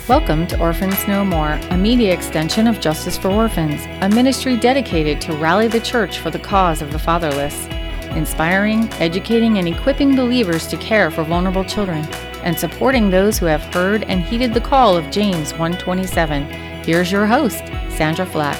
Welcome to Orphans No More, a media extension of Justice for Orphans, a ministry dedicated to rally the church for the cause of the fatherless, inspiring, educating, and equipping believers to care for vulnerable children, and supporting those who have heard and heeded the call of James 1:27. Here's your host, Sandra Flack.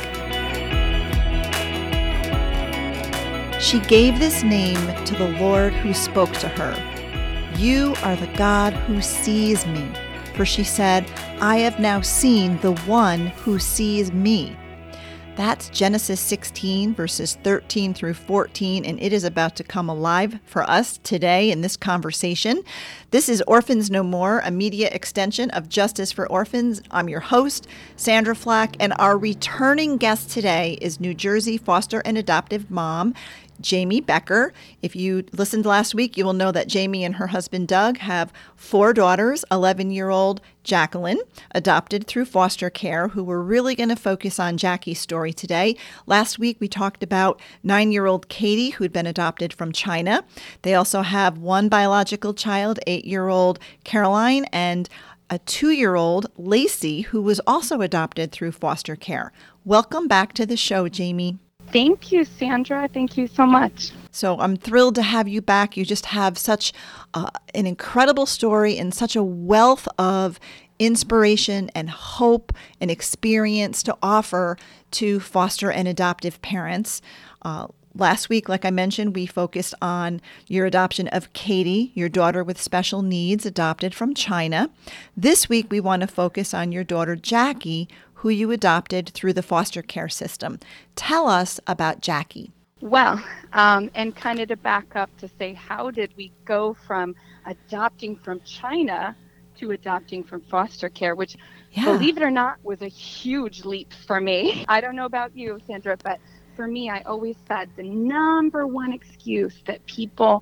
She gave this name to the Lord who spoke to her. You are the God who sees me. For she said, I have now seen the one who sees me. That's Genesis 16, verses 13 through 14, and it is about to come alive for us today in this conversation. This is Orphans No More, a media extension of Justice for Orphans. I'm your host, Sandra Flack, and our returning guest today is New Jersey foster and adoptive mom, Jamie Becker. If you listened last week, you will know that Jamie and her husband Doug have 4 daughters, 11-year-old Jacqueline, adopted through foster care, who we're really going to focus on Jackie's story today. Last week, we talked about 9-year-old Katie, who'd been adopted from China. They also have 1 biological child, 8-year-old Caroline, and a 2-year-old Lacey, who was also adopted through foster care. Welcome back to the show, Jamie. Thank you, Sandra. Thank you so much. So I'm thrilled to have you back. You just have such an incredible story and such a wealth of inspiration and hope and experience to offer to foster and adoptive parents. Last week, like I mentioned, we focused on your adoption of Katie, your daughter with special needs, adopted from China. This week, we want to focus on your daughter, Jackie, who you adopted through the foster care system. Tell us about Jackie. Well, and kind of to back up to say, how did we go from adopting from China to adopting from foster care, which, believe it or not, was a huge leap for me. I don't know about you, Sandra, but for me, I always said the number one excuse that people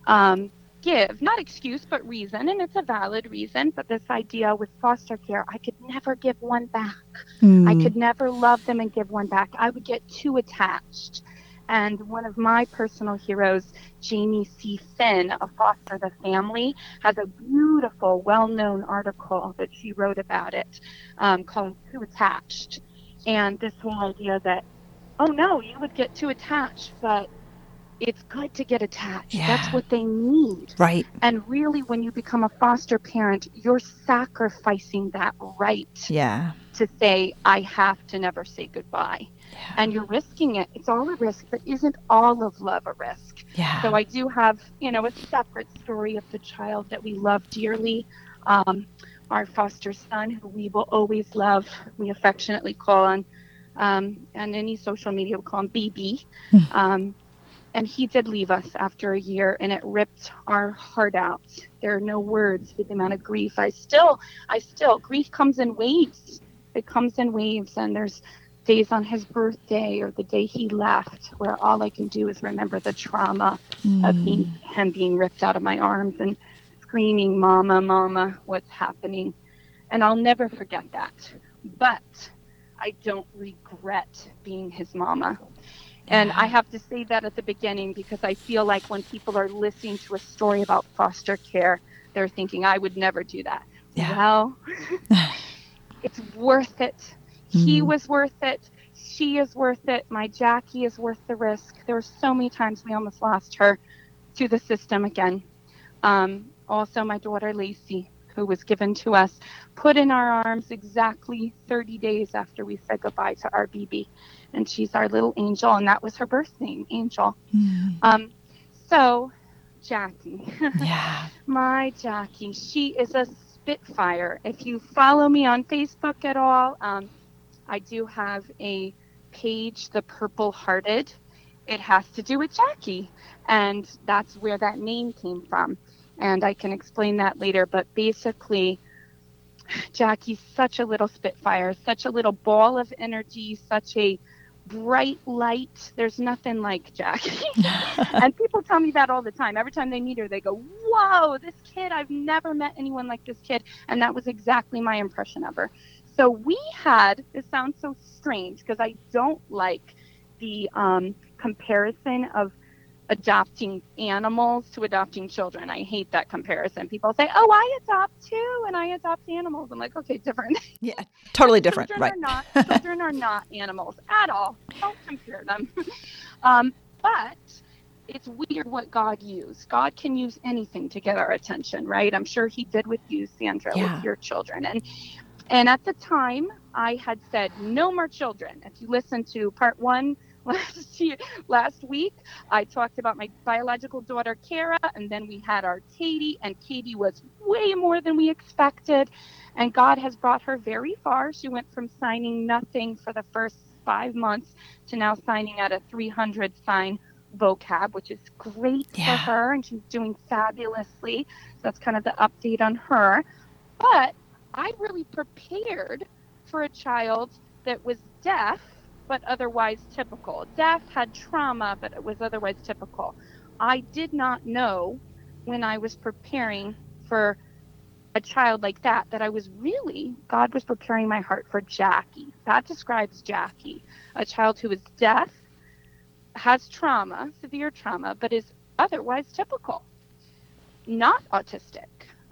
give, not excuse, but reason, and it's a valid reason, but this idea with foster care, I could never give one back. I could never love them and give one back. I would get too attached. And one of my personal heroes, Jamie C. Finn of Foster the Family, has a beautiful, well-known article that she wrote about it called Too Attached. And this whole idea that, oh no, you would get too attached, but it's good to get attached. Yeah. That's what they need. Right. And really, when you become a foster parent, you're sacrificing that right to say, I have to never say goodbye. Yeah. And you're risking it. It's all a risk, but isn't all of love a risk? Yeah. So I do have, a separate story of the child that we love dearly. Our foster son, who we will always love, we affectionately call on, and any social media, we call him BB. And he did leave us after a year, and it ripped our heart out. There are no words for the amount of grief. Grief comes in waves. It comes in waves, and there's days on his birthday or the day he left where all I can do is remember the trauma of him being ripped out of my arms and screaming, Mama, Mama, what's happening? And I'll never forget that. But I don't regret being his mama. And I have to say that at the beginning, because I feel like when people are listening to a story about foster care, they're thinking, I would never do that. Yeah. Well, it's worth it. He was worth it. She is worth it. My Jackie is worth the risk. There were so many times we almost lost her to the system again. Also, my daughter, Lacey, who was given to us, put in our arms exactly 30 days after we said goodbye to our BB. And she's our little angel, and that was her birth name, Angel. So, Jackie, my Jackie, she is a spitfire. If you follow me on Facebook at all, I do have a page, The Purple Hearted. It has to do with Jackie, and that's where that name came from. And I can explain that later, but basically, Jackie's such a little spitfire, such a little ball of energy, such a bright light. There's nothing like Jackie. And people tell me that all the time. Every time they meet her, they go, whoa, this kid, I've never met anyone like this kid. And that was exactly my impression of her. So we had, this sounds so strange because I don't like the comparison of adopting animals to adopting children. I hate that comparison. People say, oh, I adopt too, and I adopt animals. I'm like, okay, different. Yeah, totally different. Right. Children are not animals at all. Don't compare them. But it's weird what God used. God can use anything to get our attention, right? I'm sure he did with you, Sandra, with your children. And at the time, I had said, no more children. If you listen to part 1 last week, I talked about my biological daughter, Kara, and then we had our Katie, and Katie was way more than we expected. And God has brought her very far. She went from signing nothing for the first 5 months to now signing at a 300 sign vocab, which is great for her, and she's doing fabulously. So that's kind of the update on her. But I really prepared for a child that was deaf, but otherwise typical. Deaf, had trauma, but it was otherwise typical. I did not know when I was preparing for a child like that I was really, God was preparing my heart for Jackie. That describes Jackie, a child who is deaf, has trauma, severe trauma, but is otherwise typical, not autistic.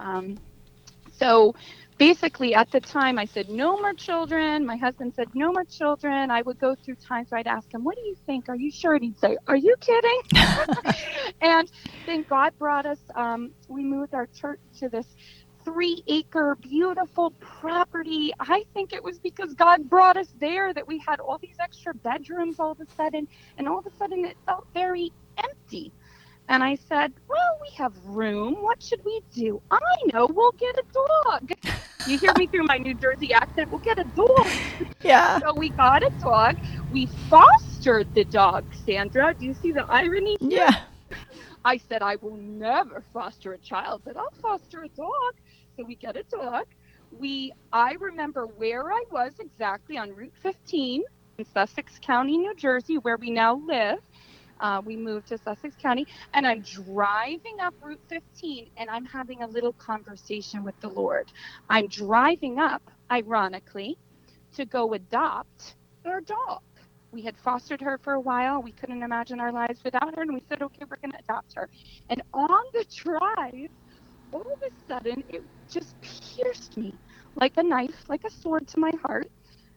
So basically at the time I said, no more children. My husband said, no more children. I would go through times where I'd ask him, what do you think? Are you sure? And he'd say, are you kidding? And then God brought us, we moved our church to this 3-acre beautiful property. I think it was because God brought us there that we had all these extra bedrooms all of a sudden, and all of a sudden it felt very empty. And I said, well, we have room. What should we do? I know, we'll get a dog. You hear me through my New Jersey accent, we'll get a dog. Yeah. So we got a dog. We fostered the dog, Sandra. Do you see the irony here? Yeah. I said, I will never foster a child, but I'll foster a dog. So we get a dog. I remember where I was exactly on Route 15 in Sussex County, New Jersey, where we now live. We moved to Sussex County, and I'm driving up Route 15, and I'm having a little conversation with the Lord. I'm driving up, ironically, to go adopt our dog. We had fostered her for a while. We couldn't imagine our lives without her, and we said, okay, we're going to adopt her. And on the drive, all of a sudden, it just pierced me like a knife, like a sword to my heart,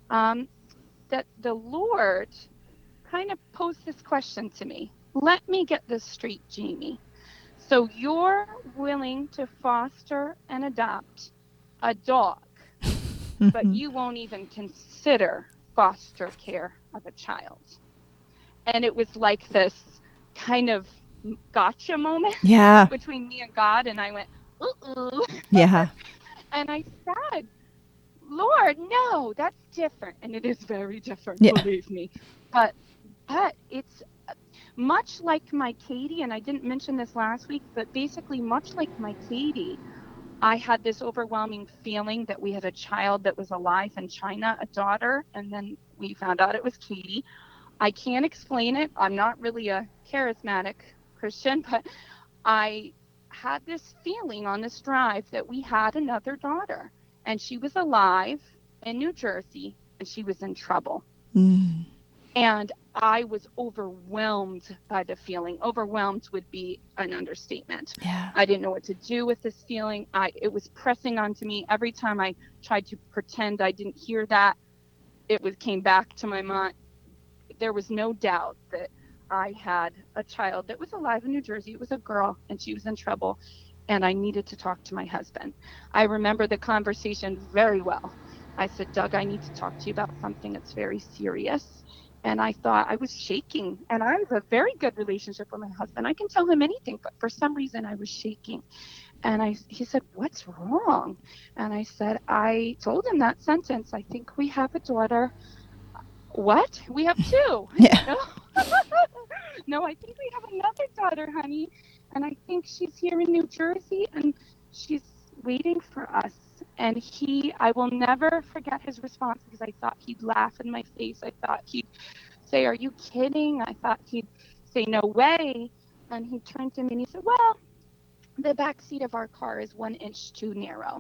that the Lord kind of posed this question to me. Let me get this straight, Jamie. So you're willing to foster and adopt a dog, but you won't even consider foster care of a child. And it was like this kind of gotcha moment between me and God, and I went, ooh. Yeah. And I said, Lord, no, that's different. And it is very different, believe me. But it's much like my Katie, and I didn't mention this last week, but basically much like my Katie, I had this overwhelming feeling that we had a child that was alive in China, a daughter, and then we found out it was Katie. I can't explain it. I'm not really a charismatic Christian, but I had this feeling on this drive that we had another daughter, and she was alive in New Jersey, and she was in trouble. And I was overwhelmed by the feeling. Overwhelmed would be an understatement. Yeah. I didn't know what to do with this feeling. It was pressing onto me. Every time I tried to pretend I didn't hear that, came back to my mind. There was no doubt that I had a child that was alive in New Jersey. It was a girl, and she was in trouble, and I needed to talk to my husband. I remember the conversation very well. I said, Doug, I need to talk to you about something that's very serious. And I thought, I was shaking, and I have a very good relationship with my husband. I can tell him anything, but for some reason I was shaking. And he said, what's wrong? And I said, I told him that sentence. I think we have a daughter. What? We have two. Yeah. No, I think we have another daughter, honey. And I think she's here in New Jersey, and she's waiting for us. And I will never forget his response, because I thought he'd laugh in my face. I thought he'd say, are you kidding? I thought he'd say, no way. And he turned to me and he said, well, the back seat of our car is 1 inch too narrow.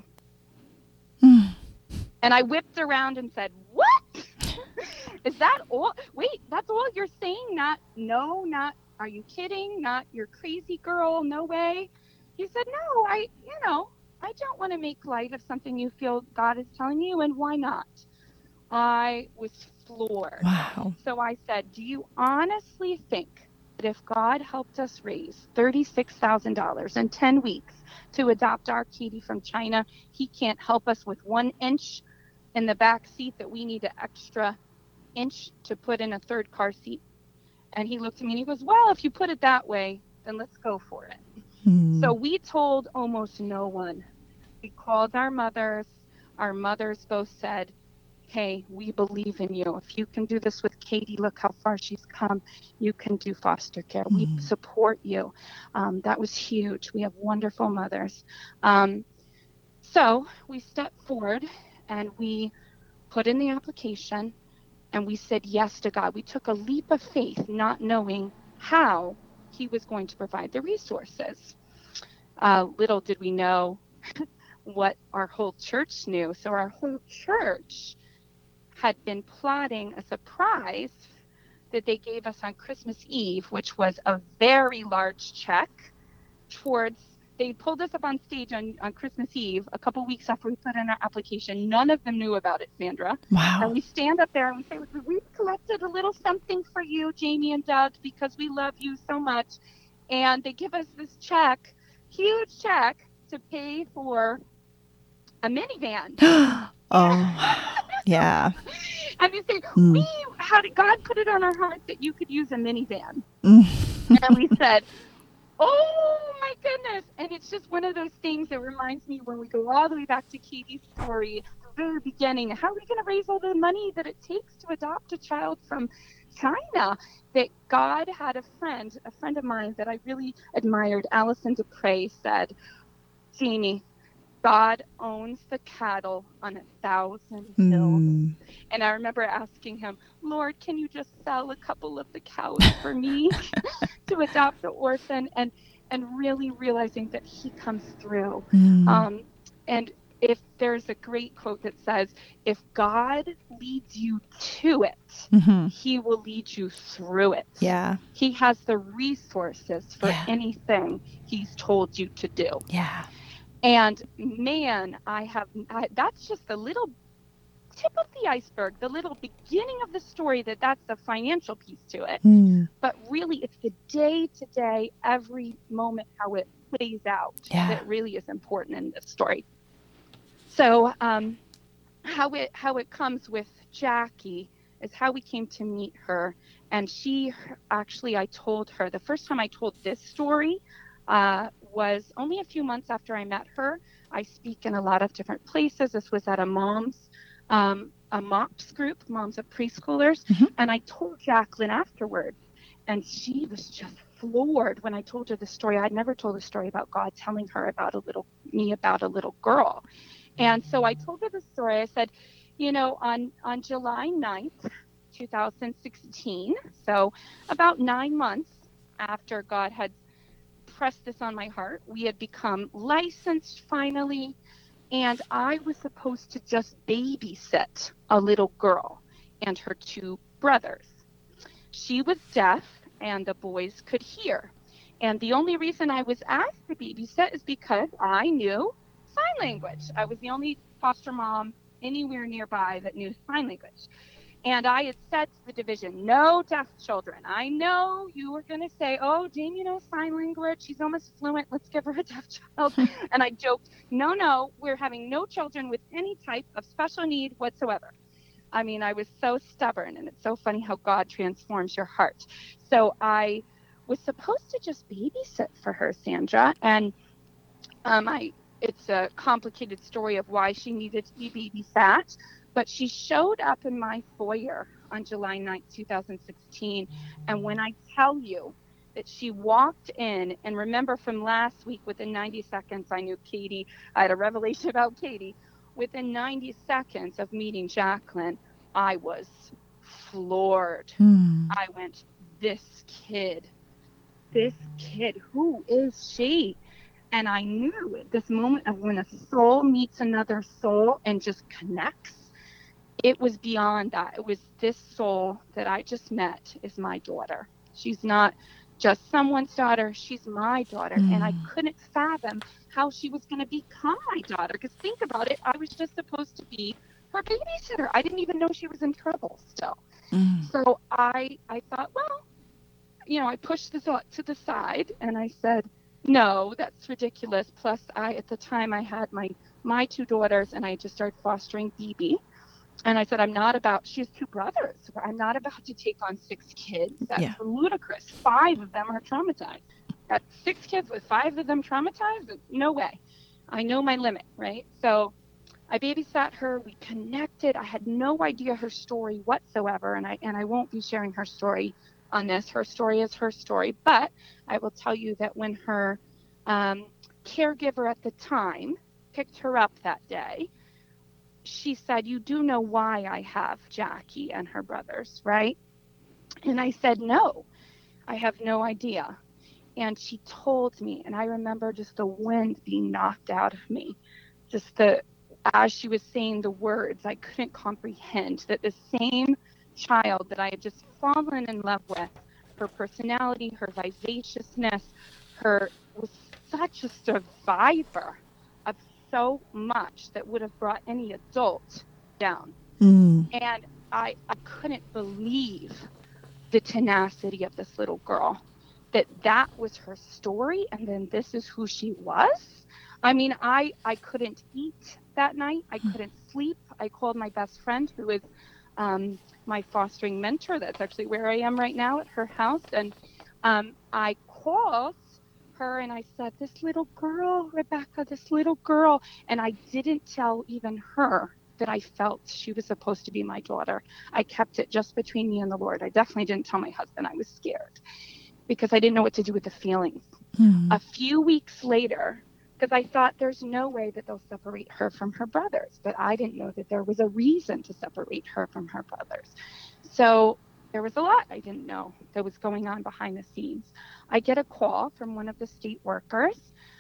And I whipped around and said, what? Is that all? Wait, that's all you're saying? Not Are you kidding? Not your crazy girl. No way. He said, no, I don't want to make light of something you feel God is telling you, and why not? I was floored. Wow. So I said, do you honestly think that if God helped us raise $36,000 in 10 weeks to adopt our Katie from China, he can't help us with 1 inch in the back seat that we need an extra inch to put in a third car seat? And he looked at me and he goes, well, if you put it that way, then let's go for it. So we told almost no one. We called our mothers. Our mothers both said, hey, we believe in you. If you can do this with Katie, look how far she's come. You can do foster care. We support you. That was huge. We have wonderful mothers. So we stepped forward and we put in the application and we said yes to God. We took a leap of faith, not knowing how he was going to provide the resources. Little did we know what our whole church knew. So our whole church had been plotting a surprise that they gave us on Christmas Eve, which was a very large check towards, they pulled us up on stage on Christmas Eve, a couple weeks after we put in our application. None of them knew about it, Sandra. Wow. And we stand up there and we say, we've collected a little something for you, Jamie and Doug, because we love you so much. And they give us this check, huge check, to pay for a minivan. Oh, yeah. And you say, how did God put it on our heart that you could use a minivan? And we said, oh my goodness. And it's just one of those things that reminds me when we go all the way back to Katie's story, the very beginning, how are we going to raise all the money that it takes to adopt a child from China? That God had a friend of mine that I really admired, Allison Dupre, said, Jeannie, God owns the cattle on 1,000 hills. And I remember asking him, Lord, can you just sell a couple of the cows for me to adopt the orphan? And really realizing that he comes through. And if there's a great quote that says, if God leads you to it, he will lead you through it. Yeah. He has the resources for anything he's told you to do. Yeah. And man, that's just the little tip of the iceberg, the little beginning of the story, that's the financial piece to it. But really, it's the day-to-day, every moment, how it plays out that really is important in this story. So how it comes with Jackie is how we came to meet her. And she actually, I told her, the first time I told this story was only a few months after I met her. I speak in a lot of different places. This was at a MOPS group, Moms of Preschoolers. And I told Jacqueline afterwards, and she was just floored when I told her the story. I'd never told a story about God telling her about a little girl. And so I told her the story. I said, on July 9th, 2016, so about 9 months after God had pressed this on my heart, we had become licensed finally, and I was supposed to just babysit a little girl and her 2 brothers. She was deaf and the boys could hear. And the only reason I was asked to babysit is because I knew sign language. I was the only foster mom anywhere nearby that knew sign language. And I had said to the division, no deaf children. I know you were going to say, oh, Jamie knows sign language. She's almost fluent. Let's give her a deaf child. And I joked, no, we're having no children with any type of special need whatsoever. I mean, I was so stubborn, and it's so funny how God transforms your heart. So I was supposed to just babysit for her, Sandra. And it's a complicated story of why she needed to be babysat. But she showed up in my foyer on July 9th, 2016. And when I tell you that she walked in, and remember from last week, within 90 seconds, I knew Katie. I had a revelation about Katie. Within 90 seconds of meeting Jacqueline, I was floored. I went, this kid, who is she? And I knew at this moment of when a soul meets another soul and just connects, it was beyond that. It was this soul that I just met is my daughter. She's not just someone's daughter. She's my daughter. And I couldn't fathom how she was going to become my daughter. Because think about it, I was just supposed to be her babysitter. I didn't even know she was in trouble still. So I thought, well, I pushed the thought to the side and I said, no, that's ridiculous. Plus, at the time, I had my two daughters and I just started fostering BB. And I said, she has two brothers. I'm not about to take on 6 kids. That's ludicrous. 5 of them are traumatized. Got 6 kids with 5 of them traumatized? No way. I know my limit, right? So I babysat her. We connected. I had no idea her story whatsoever. And I won't be sharing her story on this. Her story is her story. But I will tell you that when her caregiver at the time picked her up that day, she said, you do know why I have Jackie and her brothers, right? And I said, no, I have no idea. And she told me, and I remember just the wind being knocked out of me. As she was saying the words, I couldn't comprehend that the same child that I had just fallen in love with, her personality, her vivaciousness, was such a survivor of so much that would have brought any adult down. And I couldn't believe the tenacity of this little girl, that was her story, and then this is who she was. I mean, I couldn't eat that night. I couldn't sleep. I called my best friend, who is my fostering mentor. That's actually where I am right now at her house. And I called her and I said, this little girl, Rebecca, this little girl. And I didn't tell even her that I felt she was supposed to be my daughter. I kept it just between me and the Lord. I definitely didn't tell my husband. I was scared because I didn't know what to do with the feelings. A few weeks later, because I thought there's no way that they'll separate her from her brothers, but I didn't know that there was a reason to separate her from her brothers. So there was a lot I didn't know that was going on behind the scenes. I get a call from one of the state workers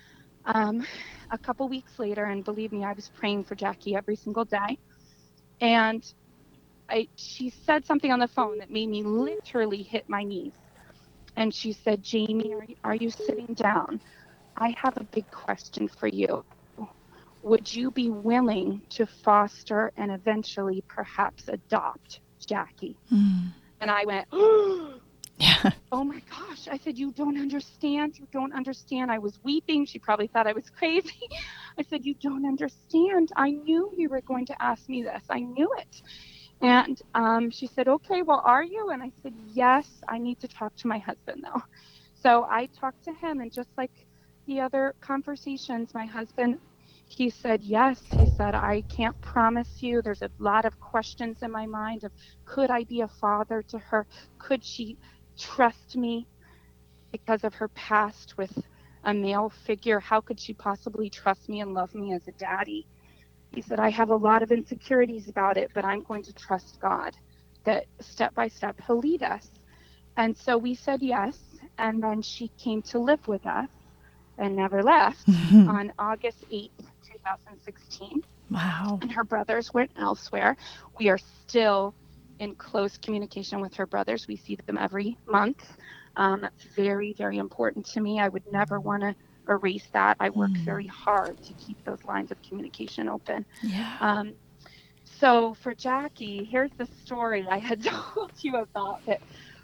a couple weeks later, and believe me, I was praying for Jackie every single day. And she said something on the phone that made me literally hit my knees. And she said, Jamie, are you sitting down? I have a big question for you. Would you be willing to foster and eventually perhaps adopt Jackie? And I went, oh my gosh. I said, you don't understand. You don't understand. I was weeping. She probably thought I was crazy. I said, you don't understand. I knew you were going to ask me this. I knew it. And she said, okay, well, are you? And I said, yes, I need to talk to my husband though. So I talked to him, and just like the other conversations, my husband, he said, yes. He said, I can't promise you. There's a lot of questions in my mind of, could I be a father to her? Could she trust me because of her past with a male figure? How could she possibly trust me and love me as a daddy? He said, I have a lot of insecurities about it, but I'm going to trust God that step by step he'll lead us. And so we said yes. And then she came to live with us and never left on August 8th, 2016. Wow. And her brothers went elsewhere. We are still in close communication with her brothers. We see them every month. That's very, very important to me. I would never want to erase that. I work very hard to keep those lines of communication open. Yeah. So for Jackie, here's the story I had told you about it.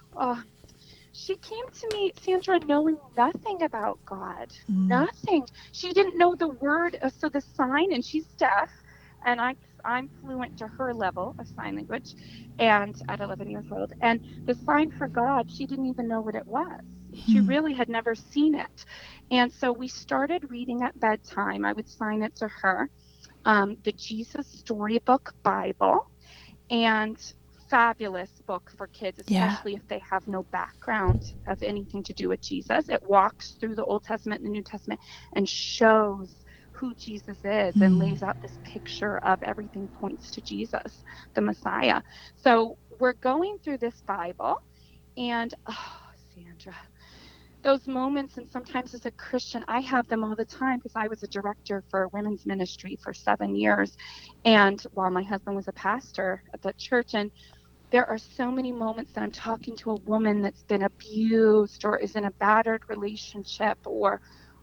She came to me, Sandra, knowing nothing about God, nothing. She didn't know the word, so the sign, and she's deaf, and I'm fluent to her level of sign language, and at 11 years old. And the sign for God, she didn't even know what it was. She really had never seen it. And so we started reading at bedtime. I would sign it to her, the Jesus Storybook Bible, and fabulous book for kids, especially if they have no background of anything to do with Jesus. It walks through the Old Testament and the New Testament and shows who Jesus is and lays out this picture of everything points to Jesus, the Messiah. So we're going through this Bible, and Sandra, those moments, and sometimes as a Christian, I have them all the time because I was a director for women's ministry for 7 years, and while my husband was a pastor at that church, and there are so many moments that I'm talking to a woman that's been abused or is in a battered relationship, or,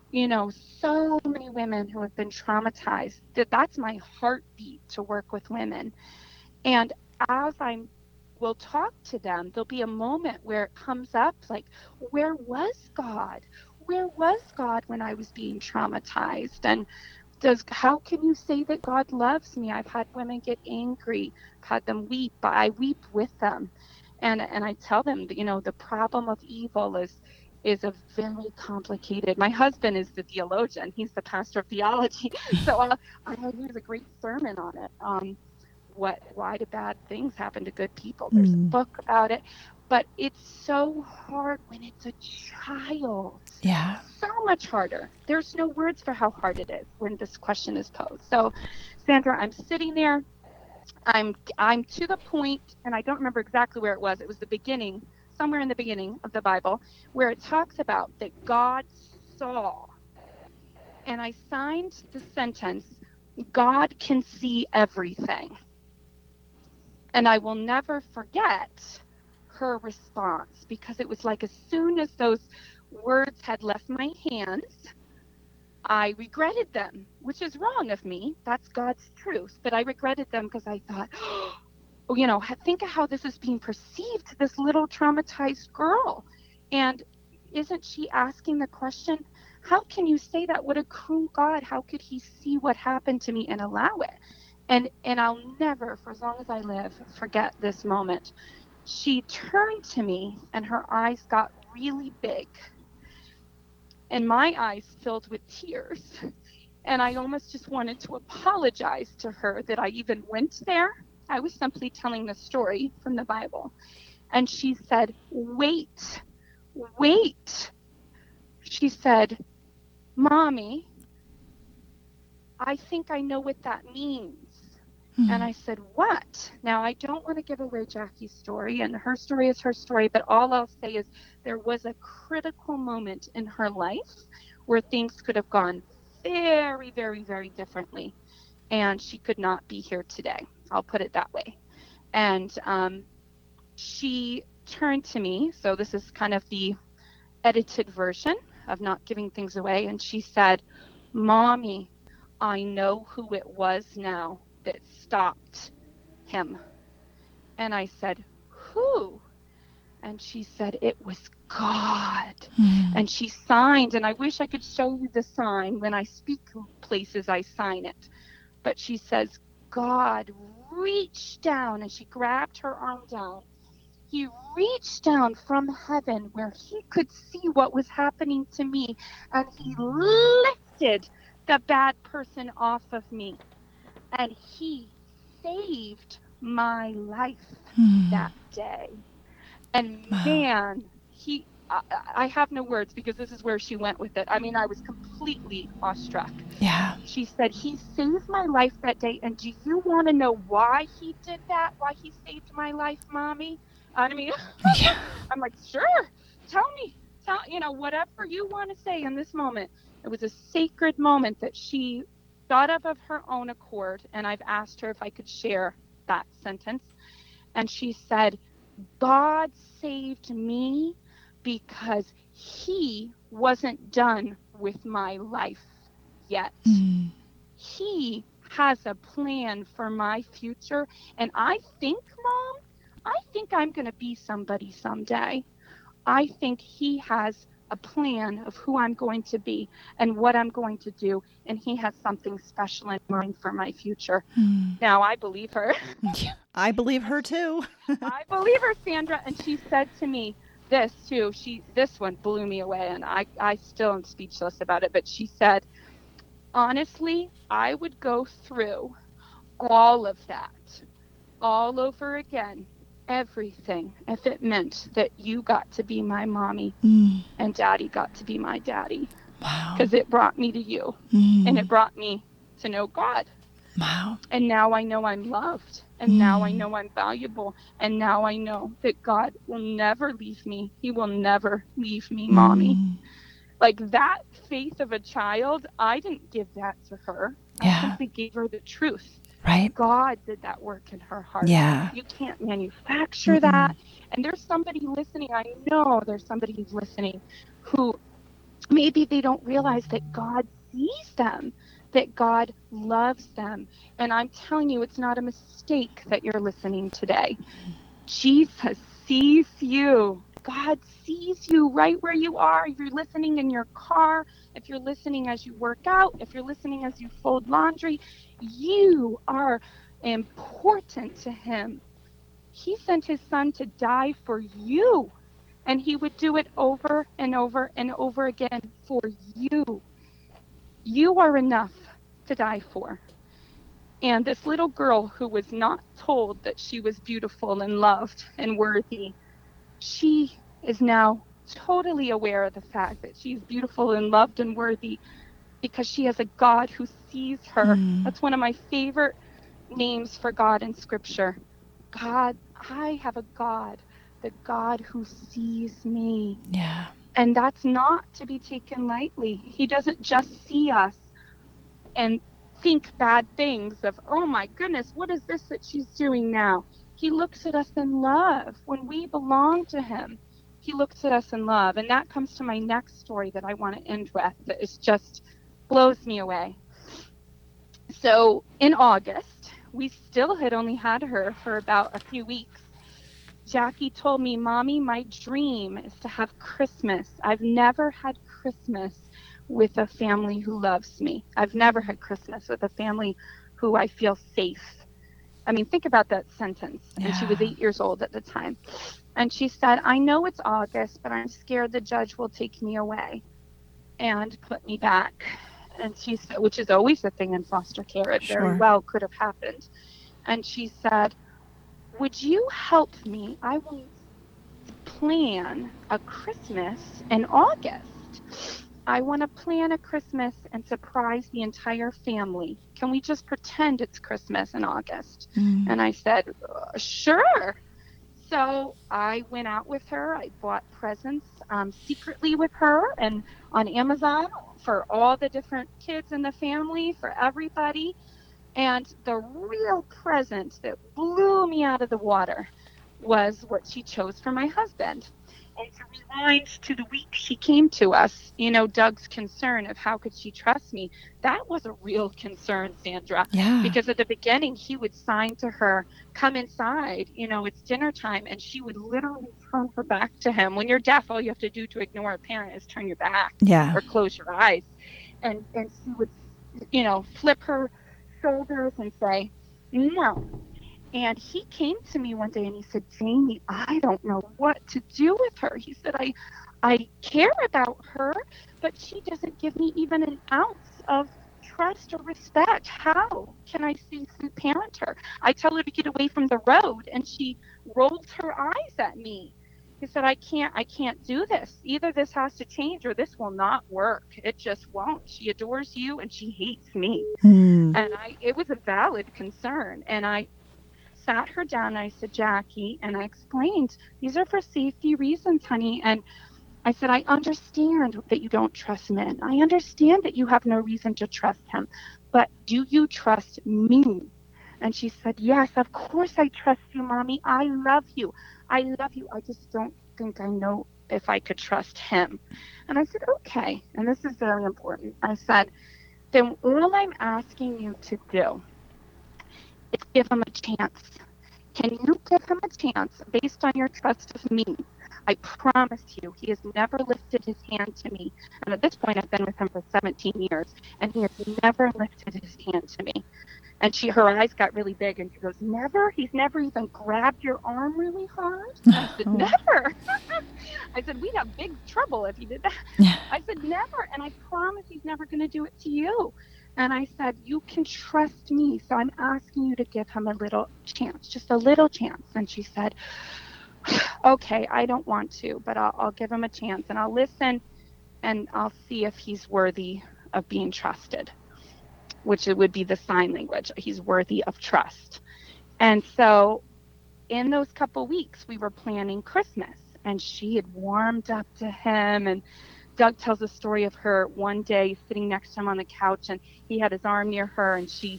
so many women who have been traumatized, that's my heartbeat to work with women. And as I will talk to them, there'll be a moment where it comes up like, where was God? Where was God when I was being traumatized? And how can you say that God loves me? I've had women get angry, I've had them weep, but I weep with them. And I tell them that, the problem of evil is a very complicated. My husband is the theologian. He's the pastor of theology. So I know he has a great sermon on it. Why do bad things happen to good people? There's a book about it. But it's so hard when it's a child. Yeah. So much harder. There's no words for how hard it is when this question is posed. So, Sandra, I'm sitting there. I'm to the point, and I don't remember exactly where it was. It was the beginning, somewhere in the beginning of the Bible, where it talks about that God saw. And I signed the sentence, God can see everything. And I will never forget her response, because it was like as soon as those words had left my hands, I regretted them, which is wrong of me. That's God's truth. But I regretted them because I thought, think of how this is being perceived to this little traumatized girl. And isn't she asking the question, how can you say that? What a cruel God. How could he see what happened to me and allow it? And I'll never, for as long as I live, forget this moment. She turned to me and her eyes got really big. And my eyes filled with tears. And I almost just wanted to apologize to her that I even went there. I was simply telling the story from the Bible. And she said, wait. She said, Mommy, I think I know what that means. And I said, what? Now, I don't want to give away Jackie's story, and her story is her story, but all I'll say is there was a critical moment in her life where things could have gone very, very, very differently, and she could not be here today. I'll put it that way. And she turned to me, so this is kind of the edited version of not giving things away, and she said, Mommy, I know who it was now that stopped him. And I said, who? And she said, it was God. And she signed, and I wish I could show you the sign. When I speak places, I sign it. But she says, God reached down, and she grabbed her arm down. He reached down from heaven where he could see what was happening to me, and he lifted the bad person off of me. And he saved my life that day. And man, I have no words, because this is where she went with it. I mean, I was completely awestruck. Yeah. She said, he saved my life that day. And do you want to know why he did that? Why he saved my life, Mommy? I mean, I'm like, sure, tell me, whatever you want to say in this moment. It was a sacred moment that she thought of her own accord, and I've asked her if I could share that sentence. And she said, God saved me because he wasn't done with my life yet. He has a plan for my future. And I think, Mom, I'm going to be somebody someday. I think he has a plan of who I'm going to be and what I'm going to do. And he has something special in mind for my future. Now, I believe her. I believe her too. I believe her, Sandra. And she said to me this too. This one blew me away, and I still am speechless about it. But she said, honestly, I would go through all of that all over again, everything, if it meant that you got to be my mommy and daddy got to be my daddy. Wow. Because it brought me to you, and it brought me to know God. Wow. And now I know I'm loved, and now I know I'm valuable, and now I know that God will never leave me. He will never leave me, Mommy. Like that faith of a child, I didn't give that to her. I simply gave her the truth Right. God did that work in her heart. Yeah. You can't manufacture that. And there's somebody listening, I know there's somebody who's listening who maybe they don't realize that God sees them, that God loves them. And I'm telling you, it's not a mistake that you're listening today. Jesus sees you. God sees you right where you are. If you're listening in your car, if you're listening as you work out, if you're listening as you fold laundry, you are important to him. He sent his son to die for you, and he would do it over and over and over again for you. You are enough to die for. And this little girl who was not told that she was beautiful and loved and worthy, she is now totally aware of the fact that she's beautiful and loved and worthy because she has a God who sees her. That's one of my favorite names for God in Scripture. God, I have a God, the God who sees me. Yeah. And that's not to be taken lightly. He doesn't just see us and think bad things of, oh my goodness, what is this that she's doing now? He looks at us in love. When we belong to him, he looks at us in love. And that comes to my next story that I want to end with that is just blows me away. So in August, we still had only had her for about a few weeks. Jackie told me, Mommy, my dream is to have Christmas. I've never had Christmas with a family who loves me. I've never had Christmas with a family who I feel safe. I mean, think about that sentence. Yeah. And she was 8 years old at the time. And she said, I know it's August, but I'm scared the judge will take me away and put me back. And she said, which is always a thing in foster care. It very well could have happened. And she said, would you help me? I want to plan a Christmas in August. I want to plan a Christmas and surprise the entire family. Can we just pretend it's Christmas in August? And I said, sure. So I went out with her. I bought presents secretly with her and on Amazon for all the different kids in the family, for everybody. And the real present that blew me out of the water was what she chose for my husband. And to rewind to the week she came to us, you know, Doug's concern of how could she trust me, that was a real concern, Sandra. Yeah. Because at the beginning, he would sign to her, come inside, you know, it's dinner time, and she would literally turn her back to him. When you're deaf, all you have to do to ignore a parent is turn your back or close your eyes. And she would, you know, flip her shoulders and say, no. And he came to me one day and he said, Jamie, I don't know what to do with her. He said, I care about her, but she doesn't give me even an ounce of trust or respect. How can I safely parent her? I tell her to get away from the road and she rolls her eyes at me. He said, I can't do this. Either this has to change or this will not work. It just won't. She adores you and she hates me. And it was a valid concern. And I sat her down and I said, Jackie, and I explained, these are for safety reasons, honey. And I said, I understand that you don't trust men. I understand that you have no reason to trust him. But do you trust me? And she said, yes, of course I trust you, Mommy. I love you. I love you. I just don't think I know if I could trust him. And I said, okay. And this is very important. I said, then all I'm asking you to do is give him a chance. Can you give him a chance based on your trust of me? I promise you, he has never lifted his hand to me. And at this point, I've been with him for 17 years, and he has never lifted his hand to me. And her eyes got really big, and she goes, never? He's never even grabbed your arm really hard? I said, never. I said, we'd have big trouble if he did that. I said, never. And I promise he's never going to do it to you. And I said, you can trust me. So I'm asking you to give him a little chance, just a little chance. And she said, okay, I don't want to, but I'll give him a chance and I'll listen and I'll see if he's worthy of being trusted, which it would be the sign language. He's worthy of trust. And so in those couple weeks, we were planning Christmas and she had warmed up to him. And Doug tells a story of her one day sitting next to him on the couch and he had his arm near her and she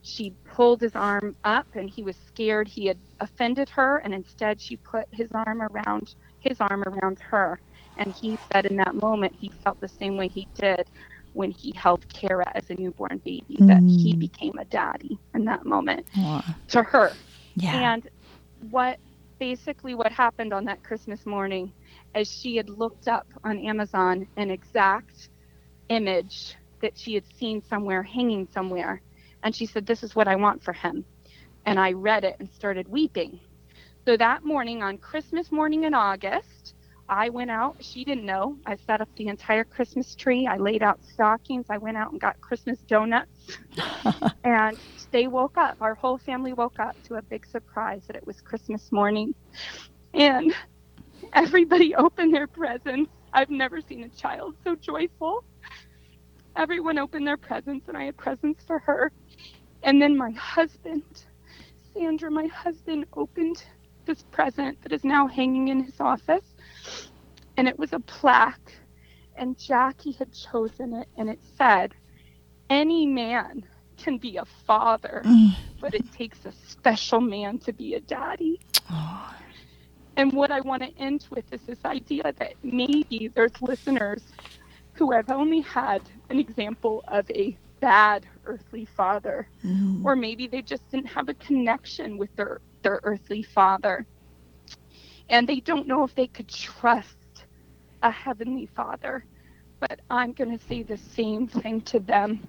She pulled his arm up, and he was scared he had offended her, and instead she put his arm around her. And he said in that moment he felt the same way he did when he held Kara as a newborn baby, that he became a daddy in that moment to her. Yeah. And what happened on that Christmas morning, as she had looked up on Amazon an exact image that she had seen somewhere, hanging somewhere, and she said, "This is what I want for him." And I read it and started weeping. So that morning, on Christmas morning in August, I went out. She didn't know. I set up the entire Christmas tree. I laid out stockings. I went out and got Christmas donuts. And they woke up. Our whole family woke up to a big surprise that it was Christmas morning. And everybody opened their presents. I've never seen a child so joyful. Everyone opened their presents, and I had presents for her. And then my husband, Sandra, my husband, opened this present that is now hanging in his office. And it was a plaque, and Jackie had chosen it, and it said, "Any man can be a father, but it takes a special man to be a daddy." Oh. And what I want to end with is this idea that maybe there's listeners who have only had an example of a bad earthly father, or maybe they just didn't have a connection with their earthly father, and they don't know if they could trust a heavenly father. But I'm going to say the same thing to them.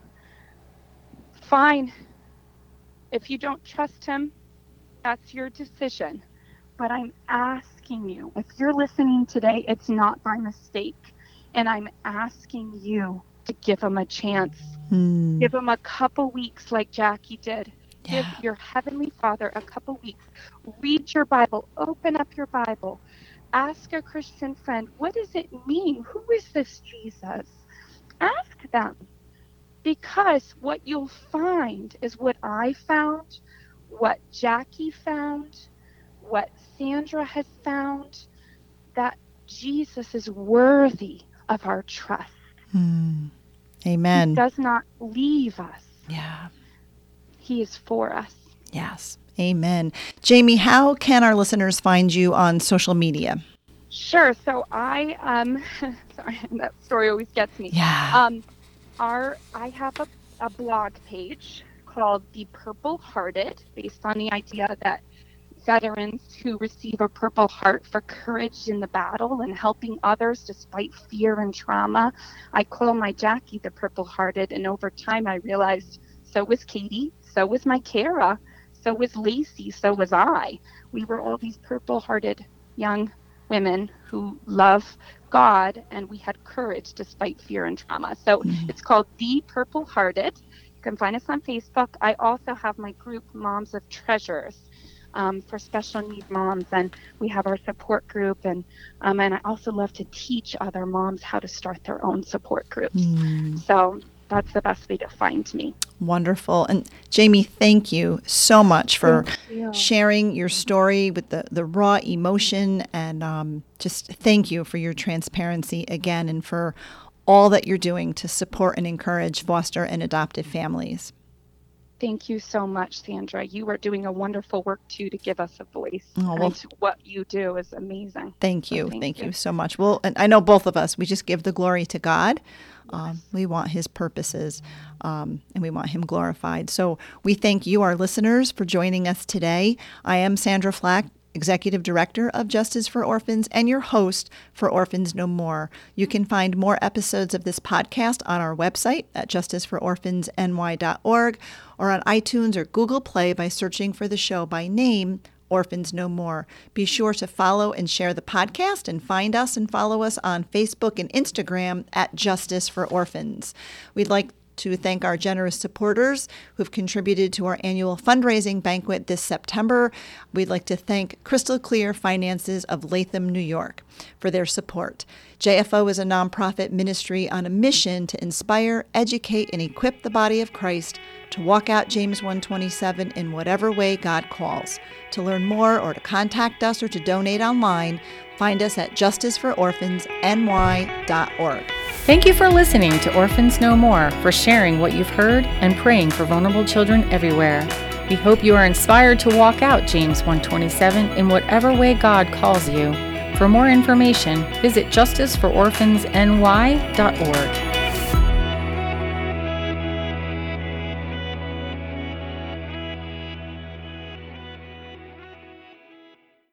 Fine, if you don't trust him, that's your decision. But I'm asking you, if you're listening today, it's not by mistake. And I'm asking you to give him a chance. Give him a couple weeks like Jackie did. Yeah. Give your heavenly father a couple weeks. Read your Bible. Open up your Bible. Ask a Christian friend, what does it mean? Who is this Jesus? Ask them. Because what you'll find is what I found, what Jackie found, what Sandra has found, that Jesus is worthy of our trust. Amen. He does not leave us. Yeah. He is for us. Yes. Amen. Jamie, how can our listeners find you on social media? Sure. So I, sorry, that story always gets me. Yeah. I have a blog page called The Purple Hearted, based on the idea that veterans who receive a Purple Heart for courage in the battle and helping others despite fear and trauma. I call my Jackie the Purple Hearted, and over time I realized so was Katie, so was my Kara, so was Lacey, so was I. We were all these Purple Hearted young women who love God, and we had courage despite fear and trauma. So it's called The Purple Hearted. You can find us on Facebook. I also have my group, Moms of Treasures, for special need moms, and we have our support group, and I also love to teach other moms how to start their own support groups. So that's the best way to find me. Wonderful. And Jamie, thank you so much for sharing your story with the raw emotion, and just thank you for your transparency again, and for all that you're doing to support and encourage foster and adoptive families. Thank you so much, Sandra. You are doing a wonderful work, too, to give us a voice. Oh, well, and what you do is amazing. Thank you. So thank you so much. Well, and I know both of us, we just give the glory to God. We want his purposes, and we want him glorified. So we thank you, our listeners, for joining us today. I am Sandra Flack, Executive Director of Justice for Orphans, and your host for Orphans No More. You can find more episodes of this podcast on our website at justicefororphansny.org, or on iTunes or Google Play by searching for the show by name, Orphans No More. Be sure to follow and share the podcast, and find us and follow us on Facebook and Instagram at Justice for Orphans. We'd like to thank our generous supporters who've contributed to our annual fundraising banquet this September. We'd like to thank Crystal Clear Finances of Latham, New York, for their support. JFO is a nonprofit ministry on a mission to inspire, educate, and equip the body of Christ to walk out James 1:27 in whatever way God calls. To learn more, or to contact us, or to donate online, find us at justicefororphansny.org. Thank you for listening to Orphans No More, for sharing what you've heard and praying for vulnerable children everywhere. We hope you are inspired to walk out James 1:27 in whatever way God calls you. For more information, visit justicefororphansny.org.